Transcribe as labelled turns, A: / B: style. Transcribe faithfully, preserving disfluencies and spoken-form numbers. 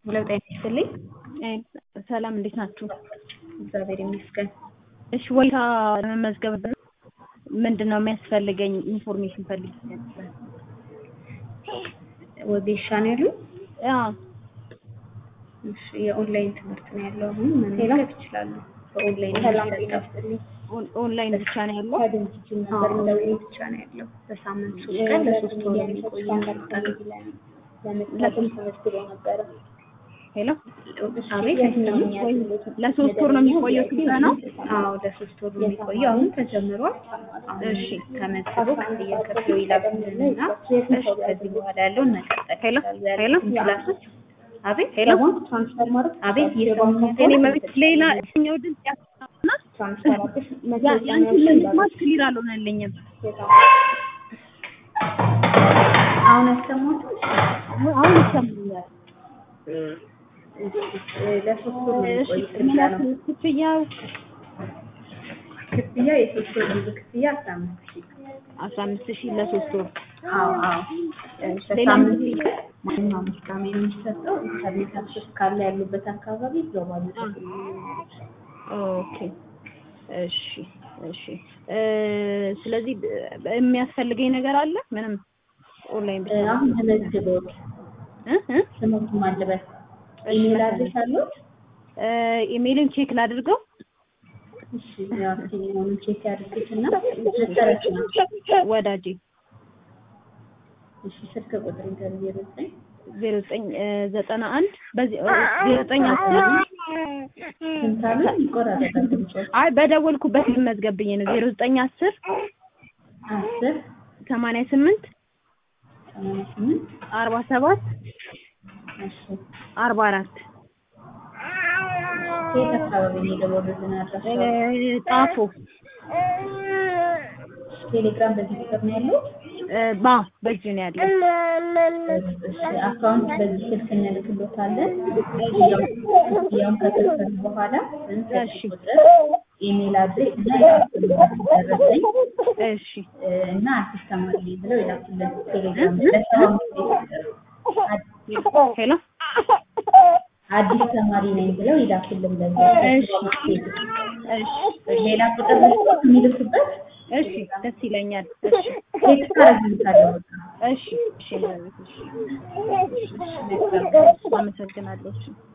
A: ለውጥ አይመስልኝ።
B: ሰላም እንዴት ናችሁ?
A: እግዚአብሔር ይመስገን።
B: እሺ ወይታ መመዝገብ ምንድነው የሚያስፈልገኝ ኢንፎርሜሽን ፈልጌ ነበር።
A: ወጌሻ ነው ያለው?
B: አዎ።
A: እሺ የኦንላይን ትምህርት ነው ያለው። አሁን መመዝገብ ይችላሉ። በኦንላይን ይሰጣል።
B: ኦንላይን ብቻ ነው ያለው?
A: ኦንላይን ብቻ ነው ያለው። በሳምንት ሶስት ቀን ለሶስት ወር የሚቆይ ነው። ለምን ተመዝግቦ ነበር?
B: ሄሎ
A: አቤት
B: ለሶስት ወር ነው የሚቆየው ክፍያ ነው?
A: አዎ ለሶስት ወር ነው የሚቆየው። አሁን ተጀምሯል። እሺ ተመዝግቦ ክፍያ ከፍለው ይላኩልንና እሺ ከዚህ በኋላ ያለው እንቀጥል።
B: ሄሎ ሄሎ
A: ክላሶች አቤት
B: ሄሎ
A: ትራንስፈር ማለት አቤት የሰሙኝ
B: እኔ ማለት ሌላ እኛው ድምጽ ያስታውና
A: ትራንስፈር አዲስ
B: ያንቺ ለመስማት ክሊር አልሆነልኝም።
A: አሁን አሰማሁት።
B: አሁን ይሰማኛል።
A: ለሶስት ወር ነው የሚቆየው ነው።
B: ክፍያው
A: ክፍያ የሶስት ወር ብዙ ክፍያ አስራ አምስት ሺህ
B: ለሶስት ወር።
A: አዎ አዎ በሳምንት ማንኛውም እስካሜ የሚሰጠው ኢንተርኔት አክሰስ ካለ ያሉበት አካባቢ ግሎባል ነው።
B: ኦኬ እሺ እሺ ስለዚህ የሚያስፈልገኝ ነገር አለ? ምንም ኦንላይን ብቻ
A: አሁን ተመዝግበው እ እ ስሙት ማለበት ኢሜል አድሬስ አለው?
B: ኢሜልን ቼክ ላድርገው።
A: እሺ ያው ኢሜልን ቼክ ያድርጉትና መሰረት ነው
B: ወዳጄ።
A: እሺ ስልክ ቁጥር ዜሮ ዘጠኝ
B: ዜሮ ዘጠኝ ዘጠና አንድ በዚህ ዜሮ ዘጠኝ አስር
A: ስንታለ ይቆራረጣል ድምጽ።
B: አይ በደወልኩበት መዝገብኝ ነው ዜሮ ዘጠኝ አስር
A: አስር
B: ሰማንያ ስምንት
A: ሰማንያ ስምንት
B: አርባ ሰባት
A: እሺ
B: አርባ አራት
A: የት አካባቢ ነው የደወሉልን? አድራሻው
B: ጣፎ።
A: ቴሌግራም በዚህ ቁጥር ነው ያለው?
B: ባ በዚህ ነው ያለው።
A: እሺ አካውንት በዚህ ስልክ እንልክሎታለን። ያው ከተሰራ በኋላ
B: እሺ
A: ቁጥር ኢሜል አድሬስ እና ያደረሰኝ
B: እሺ
A: እና አዲስ ተማሪ ብለው ይላኩልን ቴሌግራም ላይ ሰላም
B: ሄሎ
A: አዲስ ተማሪ ነኝ ብለው ይላኩልን በዛ።
B: እሺ
A: እሺ ሌላ ቁጥር የሚልኩበት
B: እሺ ደስ ይለኛል። እሺ
A: ቴክስት አደርግልሻለሁ።
B: እሺ እሺ እሺ አመሰግናለሁ።